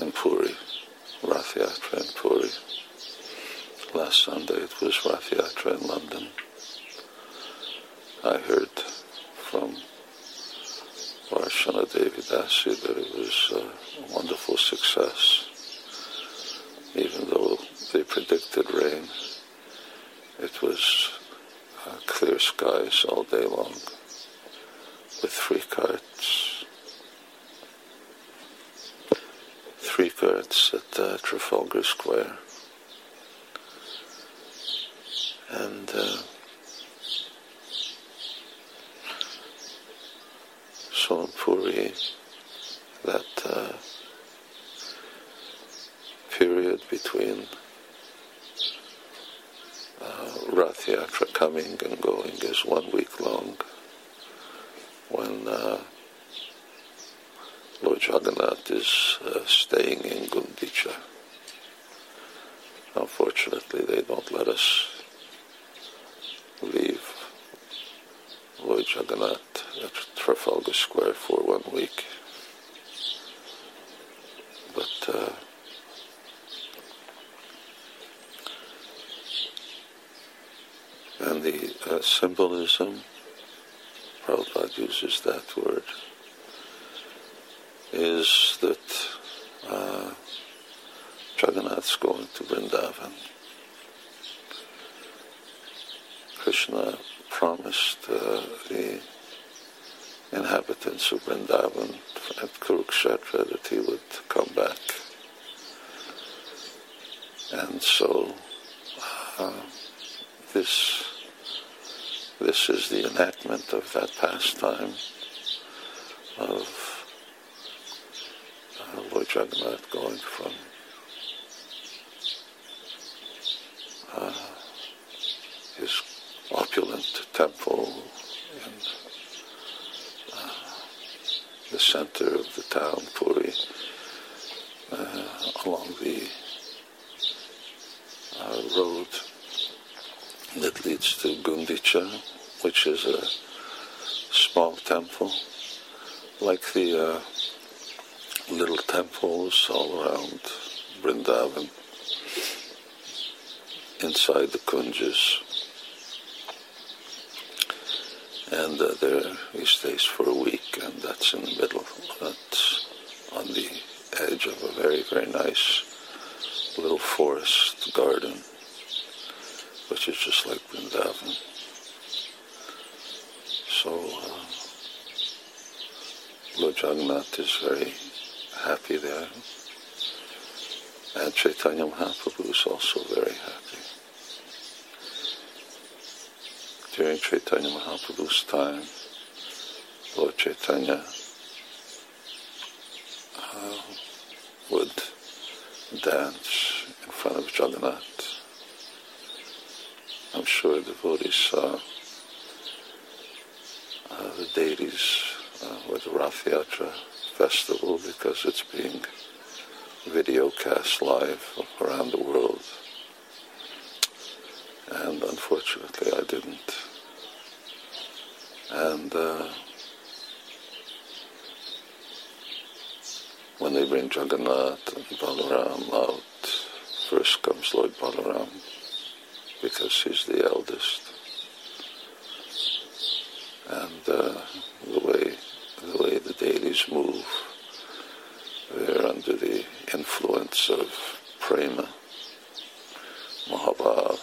in Puri, Rath Yatra in Puri. Last Sunday it was Rath Yatra in London. I heard from Varshana Devi Dasi that it was a wonderful success. Even though they predicted rain, it was clear skies all day long with three carts at Trafalgar Square. And so in Puri, that period between Rath Yatra coming and going is 1 week long, when Lord Jagannath is staying in Gundicha. Unfortunately, they don't let us leave Lord Jagannath at Trafalgar Square for 1 week. But and the symbolism, Prabhupada uses that word, is that Jagannath's going to Vrindavan. Krishna promised the inhabitants of Vrindavan at Kurukshetra that he would come back. And so this is the enactment of that pastime of Lord Jagannath going from his opulent temple in the center of the town, Puri, along the road that leads to Gundicha, which is a small temple, like the little temples all around Vrindavan, inside the kunjas. And there he stays for a week, and that's in the middle. That's on the edge of a very, very nice little forest garden, which is just like Vrindavan. So Lord Jagannath is very happy there, and Chaitanya Mahaprabhu is also very happy. During Chaitanya Mahaprabhu's time, Lord Chaitanya would dance in front of Jagannath. I'm sure devotees saw the deities with the Rath Yatra festival, because it's being video cast live around the world. And unfortunately I didn't. And when they bring Jagannath and Balaram out, first comes Lord Balaram, because he's the eldest. And the way the deities move, they're under the influence of prema, Mahabhav,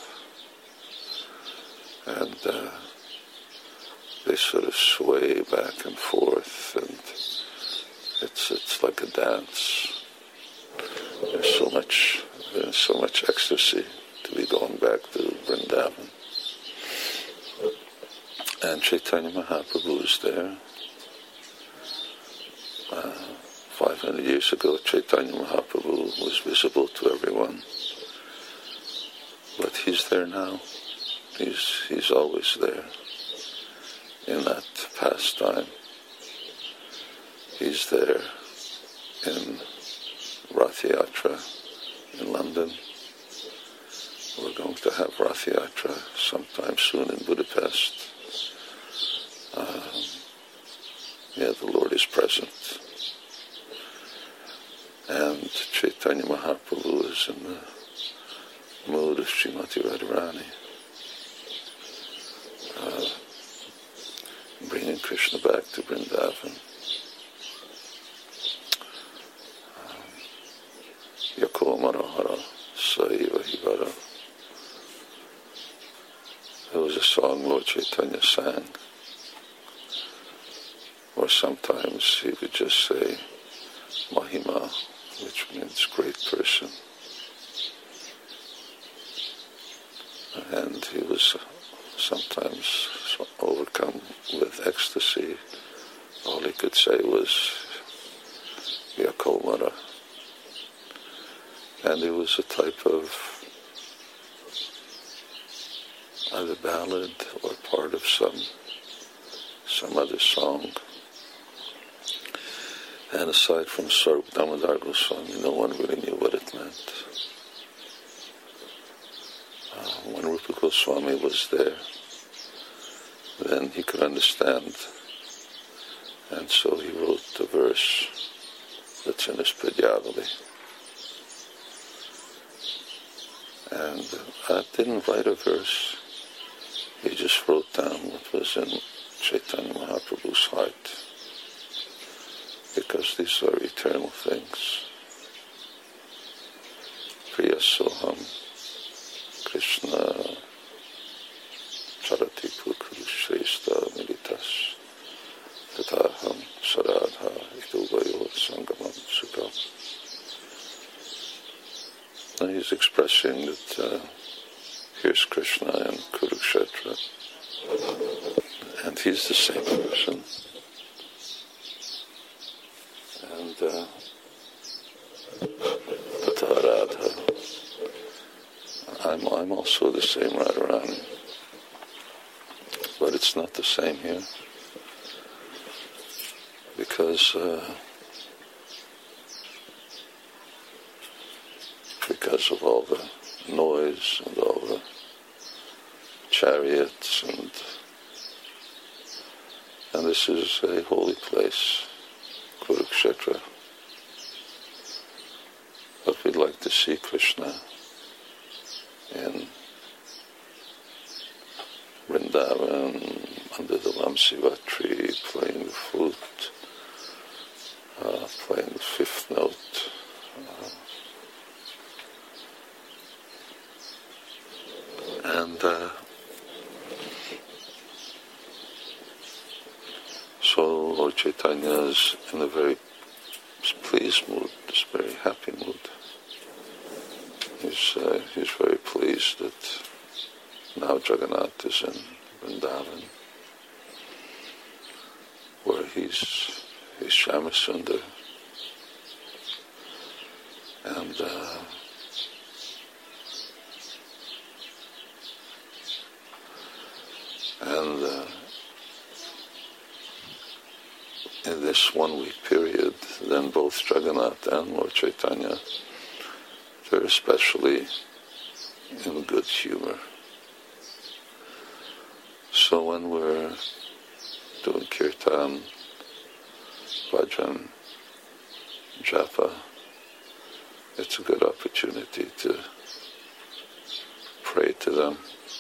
and they sort of sway back and forth, and it's like a dance. There's so much ecstasy to be going back to Vrindavan. And Chaitanya Mahaprabhu is there. 500 years ago, Chaitanya Mahaprabhu was visible to everyone, but he's there now. He's always there in that pastime. He's there in Rath Yatra in London. We're going to have Rath Yatra sometime soon in Budapest. The Lord is present. And Chaitanya Mahaprabhu is in the mood of Srimati Radharani, bringing Krishna back to Vrindavan. Yako Marahara Saiva Hivara. There was a song Lord Chaitanya sang, or sometimes he would just say Mahima, which means great person. And he was sometimes overcome with ecstasy. All he could say was Yakomara. And it was a type of either ballad or part of some other song. And aside from Swarup Damodar Goswami, no one really knew what it meant. When Rupa Goswami was there, then he could understand, and so he wrote the verse that's in his Padyavali. And I didn't write a verse, he just wrote down what was in Chaitanya Mahaprabhu's heart, because these are eternal things. Priya Soham Krishna Charati Pukru Shrestha Militas Tataham Saradha Ituvayo Sangamam Sukam. And he's expressing that here's Krishna in Kurukshetra, and he's the same person. And Radha, I'm also the same Radharani, but it's not the same here, because of all the noise and all the chariots, and this is a holy place, Kurukshetra. But we'd like to see Krishna in Vrindavan, under the Vamsiva tree, playing the flute, playing the fifth note. So Lord Chaitanya is in a very pleased mood, this very happy mood. He's very pleased that now Jagannath is in Vrindavan, where he's Shyamasundar, and in this 1 week period, then both Jagannath and Lord Chaitanya, they're especially in good humor. So when we're doing kirtan, bhajan, japa, it's a good opportunity to pray to them,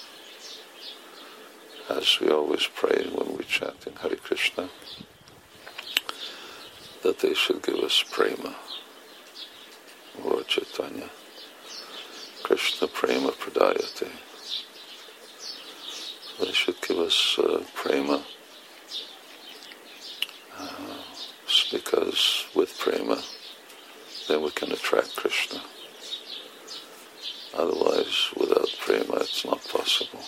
as we always pray when we chant in Hare Krishna, that they should give us prema. Lord Chaitanya, Krishna prema pradayate. They should give us prema, because with prema, then we can attract Krishna. Otherwise, without prema, it's not possible.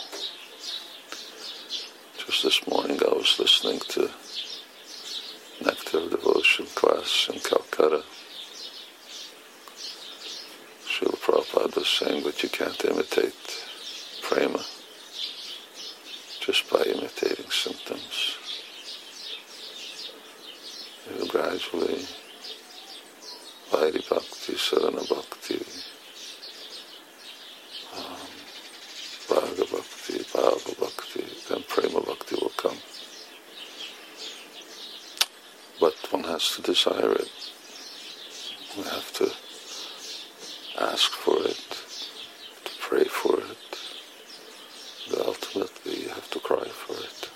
Just this morning, I was listening to Nectar of Devotion class in Calcutta. Srila Prabhupada was saying, but you can't imitate prema just by imitating symptoms. You gradually, Vairi Bhakti, Sarana Bhakti, Bhaga Bhakti, Bhava Bhakti, then Prema Bhakti will come. But one has to desire it. We have to ask for it, to pray for it, but ultimately you have to cry for it.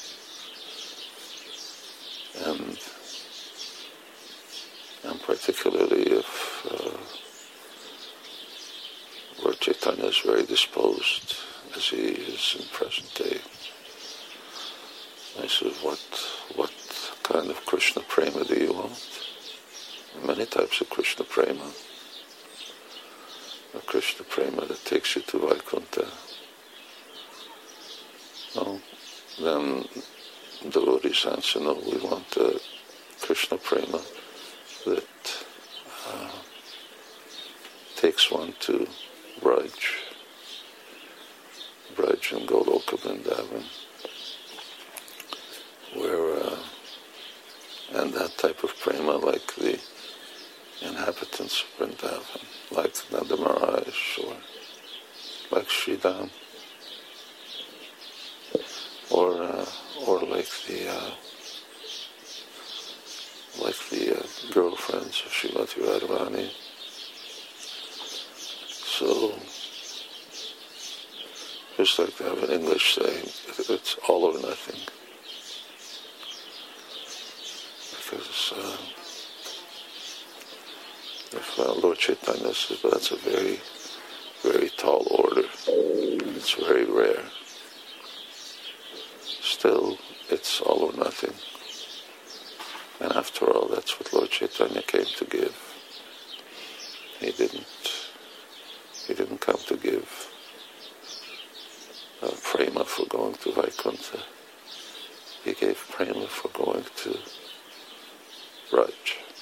And particularly if Lord Chaitanya is very disposed, as he is in present day. I said, what kind of Krishna prema do you want? Many types of Krishna prema. A Krishna prema that takes you to Vaikuntha. No, then the devotees answer, no, we want a Krishna prema that takes one to Braj and Goloka Vrindavan, where and that type of prema, like the inhabitants of Vrindavan, like Nanda Maharaj or like Sridham, or like the girlfriends of Srimati Radharani. So just like they have an English saying, it's all or nothing. Because if Lord Chaitanya says, but that's a very, very tall order, and it's very rare. Still, it's all or nothing. And after all, that's what Lord Chaitanya came to give. He didn't come to give prema for going to Vaikuntha. He gave prema for going to Braj.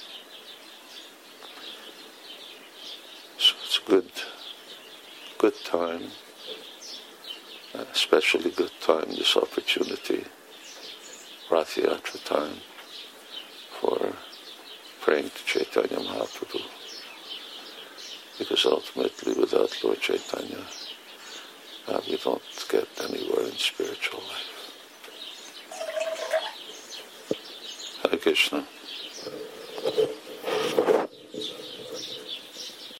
So it's a good time, especially good time, this opportunity, Rath Yatra time, for praying to Chaitanya Mahaprabhu. Because ultimately, without Lord Chaitanya, we don't get anywhere in spiritual life. Hare Krishna.